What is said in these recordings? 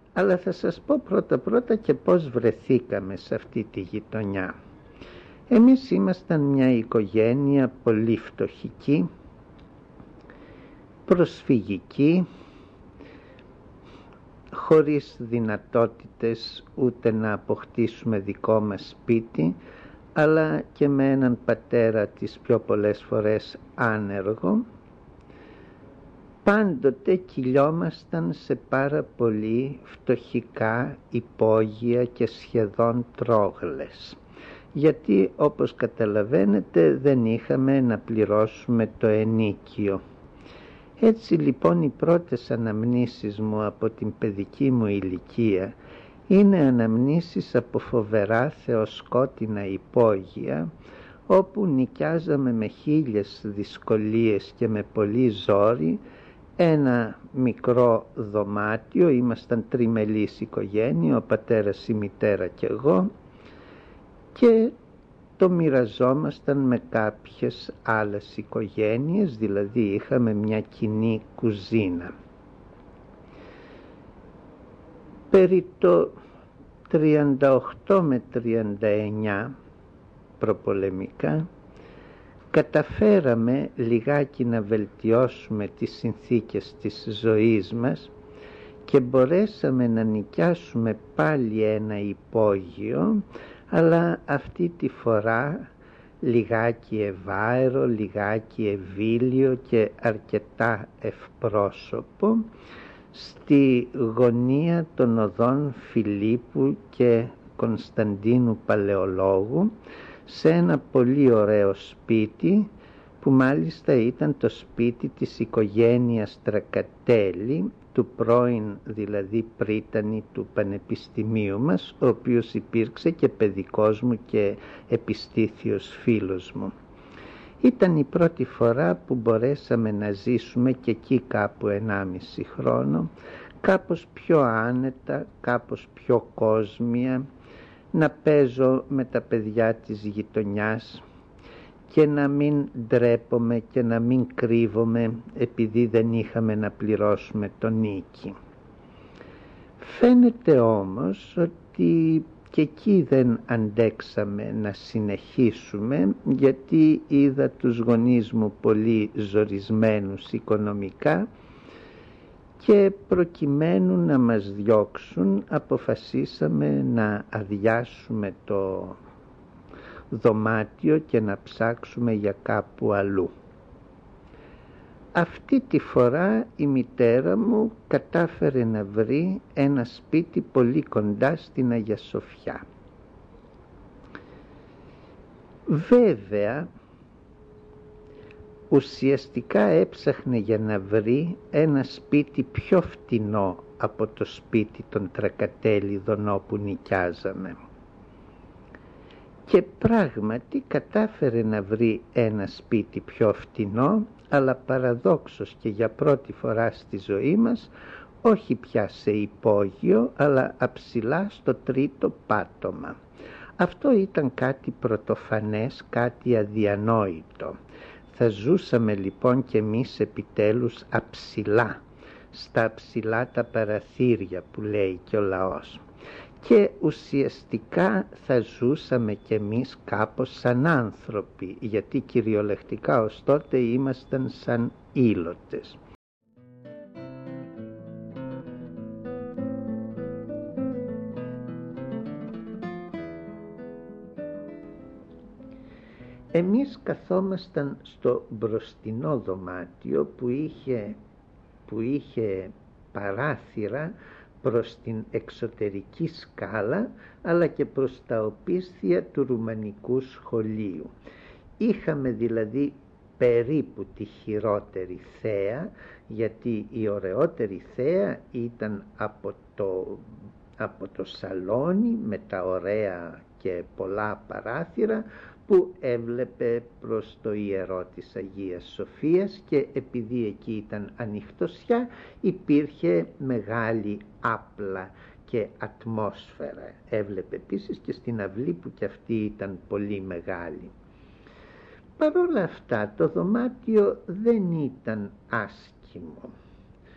Αλλά θα σας πω πρώτα και πώς βρεθήκαμε σε αυτή τη γειτονιά. Εμείς ήμασταν μια οικογένεια πολύ φτωχική, προσφυγική, χωρίς δυνατότητες ούτε να αποκτήσουμε δικό μας σπίτι, αλλά και με έναν πατέρα τις πιο πολλές φορές άνεργο. Πάντοτε κυλιόμασταν σε πάρα πολύ φτωχικά υπόγεια και σχεδόν τρόγλες, γιατί όπως καταλαβαίνετε δεν είχαμε να πληρώσουμε το ενίκιο. Έτσι λοιπόν οι πρώτες αναμνήσεις μου από την παιδική μου ηλικία είναι αναμνήσεις από φοβερά θεοσκότεινα υπόγεια, όπου νοικιάζαμε με 1000 δυσκολίες και με πολύ ζόρι ένα μικρό δωμάτιο. Ήμασταν τριμελής οικογένεια, ο πατέρας, η μητέρα και εγώ, και το μοιραζόμασταν με κάποιες άλλες οικογένειες, δηλαδή είχαμε μια κοινή κουζίνα. Περί το 38 με 39 προπολεμικά καταφέραμε λιγάκι να βελτιώσουμε τις συνθήκες της ζωής μας και μπορέσαμε να νοικιάσουμε πάλι ένα υπόγειο, αλλά αυτή τη φορά λιγάκι ευάερο, λιγάκι ευήλιο και αρκετά ευπρόσωπο, στη γωνία των οδών Φιλίππου και Κωνσταντίνου Παλαιολόγου, σε ένα πολύ ωραίο σπίτι, που μάλιστα ήταν το σπίτι της οικογένειας Τρακατέλη, του πρώην δηλαδή πρίτανη του Πανεπιστημίου μας, ο οποίος υπήρξε και παιδικός μου και επιστήθιος φίλος μου. Ήταν η πρώτη φορά που μπορέσαμε να ζήσουμε και εκεί κάπου 1,5 χρόνο, κάπως πιο άνετα, κάπως πιο κόσμια, να παίζω με τα παιδιά της γειτονιάς και να μην ντρέπομαι και να μην κρύβομαι επειδή δεν είχαμε να πληρώσουμε το νίκη. Φαίνεται όμως ότι και εκεί δεν αντέξαμε να συνεχίσουμε, γιατί είδα τους γονείς μου πολύ ζορισμένους οικονομικά και προκειμένου να μας διώξουν αποφασίσαμε να αδειάσουμε το δωμάτιο και να ψάξουμε για κάπου αλλού. Αυτή τη φορά η μητέρα μου κατάφερε να βρει ένα σπίτι πολύ κοντά στην Αγία Σοφιά. Βέβαια, ουσιαστικά έψαχνε για να βρει ένα σπίτι πιο φτηνό από το σπίτι των Τρακατέλιδων όπου νοικιάζαμε. Και πράγματι κατάφερε να βρει ένα σπίτι πιο φτηνό, αλλά παραδόξως και για πρώτη φορά στη ζωή μας, όχι πια σε υπόγειο, αλλά αψηλά στο 3ο πάτωμα. Αυτό ήταν κάτι πρωτοφανές, κάτι αδιανόητο. Θα ζούσαμε λοιπόν και εμείς επιτέλους αψηλά, στα αψηλά τα παραθύρια που λέει και ο λαός. Και ουσιαστικά θα ζούσαμε κι εμείς κάπως σαν άνθρωποι, γιατί κυριολεκτικά ως τότε ήμασταν σαν ήλωτες. Εμείς καθόμασταν στο μπροστινό δωμάτιο που είχε παράθυρα προς την εξωτερική σκάλα, αλλά και προς τα οπίσθια του Ρουμανικού σχολείου. Είχαμε δηλαδή περίπου τη χειρότερη θέα, γιατί η ωραιότερη θέα ήταν από το σαλόνι με τα ωραία και πολλά παράθυρα που έβλεπε προς το ιερό της Αγίας Σοφίας, και επειδή εκεί ήταν ανοιχτοσιά υπήρχε μεγάλη άπλα και ατμόσφαιρα. Έβλεπε επίσης και στην αυλή που κι αυτή ήταν πολύ μεγάλη. Παρ' όλα αυτά το δωμάτιο δεν ήταν άσχημο.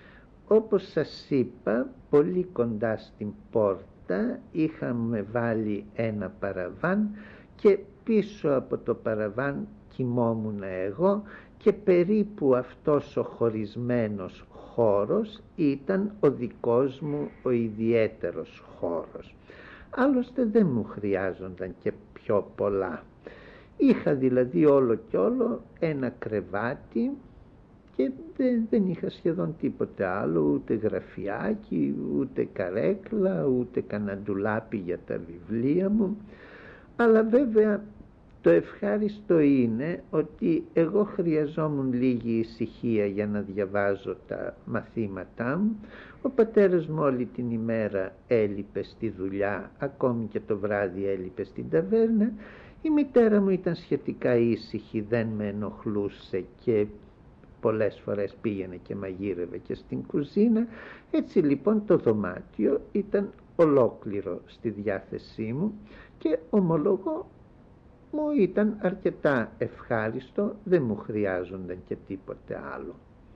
όπως σας είπα, πολύ κοντά στην πόρτα είχαμε βάλει ένα παραβάν και πίσω από το παραβάν κοιμόμουν εγώ και περίπου αυτός ο χωρισμένος χώρος ήταν ο δικός μου ο ιδιαίτερος χώρος. Άλλωστε δεν μου χρειάζονταν και πιο πολλά. Είχα δηλαδή όλο και όλο ένα κρεβάτι και δεν είχα σχεδόν τίποτε άλλο, ούτε γραφιάκι, ούτε καρέκλα, ούτε κανένα ντουλάπι για τα βιβλία μου. Αλλά βέβαια το ευχάριστο είναι ότι εγώ χρειαζόμουν λίγη ησυχία για να διαβάζω τα μαθήματά μου. Ο πατέρας μου όλη την ημέρα έλειπε στη δουλειά, ακόμη και το βράδυ έλειπε στην ταβέρνα. Η μητέρα μου ήταν σχετικά ήσυχη, δεν με ενοχλούσε και πολλές φορές πήγαινε και μαγείρευε και στην κουζίνα. Έτσι λοιπόν το δωμάτιο ήταν ολόκληρο στη διάθεσή μου και ομολογώ μου ήταν αρκετά ευχάριστο, δεν μου χρειάζονταν και τίποτε άλλο.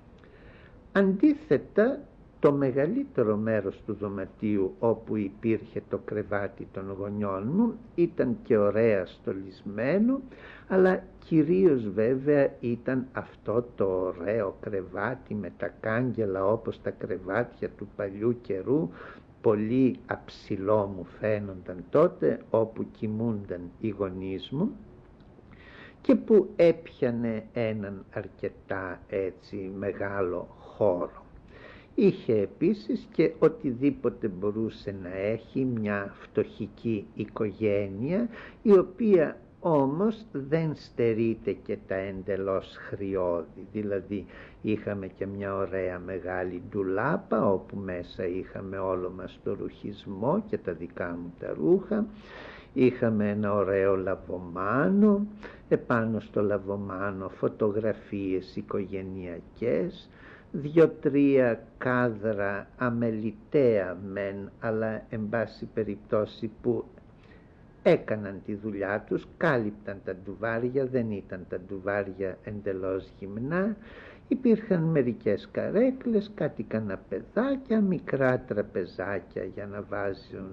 Αντίθετα, το μεγαλύτερο μέρος του δωματίου όπου υπήρχε το κρεβάτι των γονιών μου ήταν και ωραία στολισμένο, αλλά κυρίως βέβαια ήταν αυτό το ωραίο κρεβάτι με τα κάγκελα όπως τα κρεβάτια του παλιού καιρού, πολύ αψηλό μου φαίνονταν τότε, όπου κοιμούνταν οι γονείς μου και που έπιανε έναν αρκετά έτσι μεγάλο χώρο. Είχε επίσης και οτιδήποτε μπορούσε να έχει μια φτωχική οικογένεια, η οποία όμως δεν στερείται και τα εντελώς χρειώδη. Δηλαδή είχαμε και μια ωραία μεγάλη ντουλάπα όπου μέσα είχαμε όλο μας το ρουχισμό και τα δικά μου τα ρούχα. Είχαμε ένα ωραίο λαβομάνο, επάνω στο λαβομάνο φωτογραφίες οικογενειακές, 2-3 κάδρα αμεληταία μεν, αλλά εν πάση περιπτώσει που έκαναν τη δουλειά τους, κάλυπταν τα ντουβάρια, δεν ήταν τα ντουβάρια εντελώς γυμνά. Υπήρχαν μερικές καρέκλες, κάτι καναπεδάκια, μικρά τραπεζάκια για να βάζουν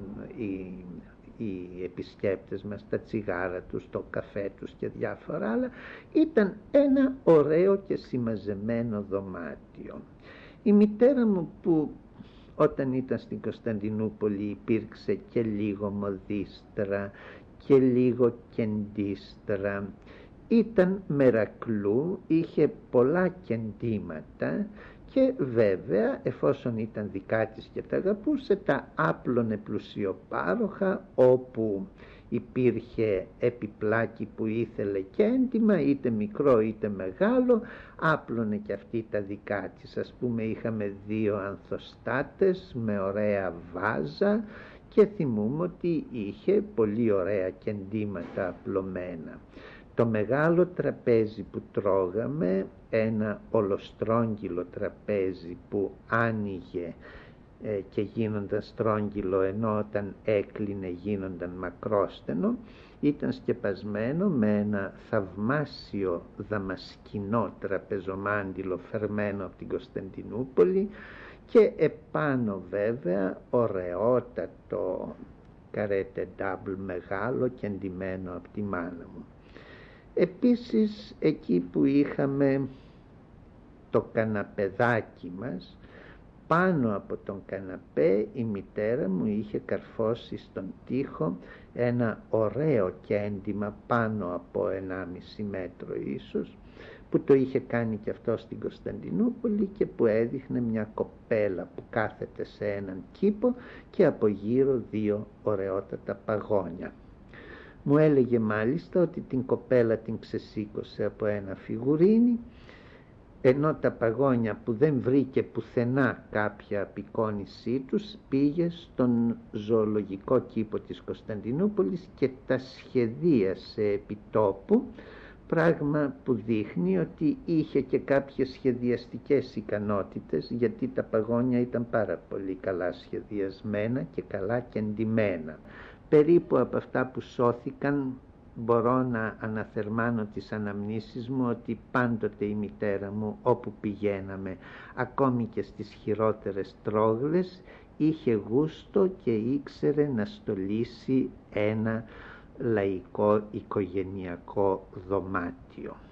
οι επισκέπτες μας τα τσιγάρα τους, το καφέ τους και διάφορα άλλα. Ήταν ένα ωραίο και συμμαζεμένο δωμάτιο. Η μητέρα μου, που όταν ήταν στην Κωνσταντινούπολη υπήρξε και λίγο μοδίστρα και λίγο κεντίστρα, ήταν μερακλού, είχε πολλά κεντήματα και βέβαια εφόσον ήταν δικά της και τα αγαπούσε, τα άπλωνε πλουσιοπάροχα, όπου υπήρχε επιπλάκι που ήθελε κέντημα, είτε μικρό είτε μεγάλο, άπλωνε και αυτή τα δικά της. Ας πούμε είχαμε 2 ανθοστάτες με ωραία βάζα και θυμούμαι ότι είχε πολύ ωραία κεντήματα απλωμένα. Το μεγάλο τραπέζι που τρώγαμε, ένα ολοστρόγγυλο τραπέζι που άνοιγε και γίνονταν στρόγγυλο, ενώ όταν έκλεινε γίνονταν μακρόστενο, ήταν σκεπασμένο με ένα θαυμάσιο δαμασκηνό τραπεζομάντιλο φερμένο από την Κωνσταντινούπολη και επάνω βέβαια ωραιότατο καρέτε ντάμπλ μεγάλο και εντυμένο από τη μάνα μου. Επίσης εκεί που είχαμε το καναπεδάκι μας, πάνω από τον καναπέ η μητέρα μου είχε καρφώσει στον τοίχο ένα ωραίο κέντημα πάνω από 1,5 μέτρο ίσως, που το είχε κάνει και αυτό στην Κωνσταντινούπολη και που έδειχνε μια κοπέλα που κάθεται σε έναν κήπο και από γύρω 2 ωραιότατα παγόνια. Μου έλεγε μάλιστα ότι την κοπέλα την ξεσήκωσε από ένα φιγουρίνι, ενώ τα παγόνια που δεν βρήκε πουθενά κάποια απεικόνισή τους πήγε στον ζωολογικό κήπο της Κωνσταντινούπολης και τα σχεδίασε επί τόπου, πράγμα που δείχνει ότι είχε και κάποιες σχεδιαστικές ικανότητες, γιατί τα παγόνια ήταν πάρα πολύ καλά σχεδιασμένα και καλά κεντυμένα. Περίπου από αυτά που σώθηκαν μπορώ να αναθερμάνω τις αναμνήσεις μου ότι πάντοτε η μητέρα μου όπου πηγαίναμε, ακόμη και στις χειρότερες τρόγλες, είχε γούστο και ήξερε να στολίσει ένα λαϊκό οικογενειακό δωμάτιο.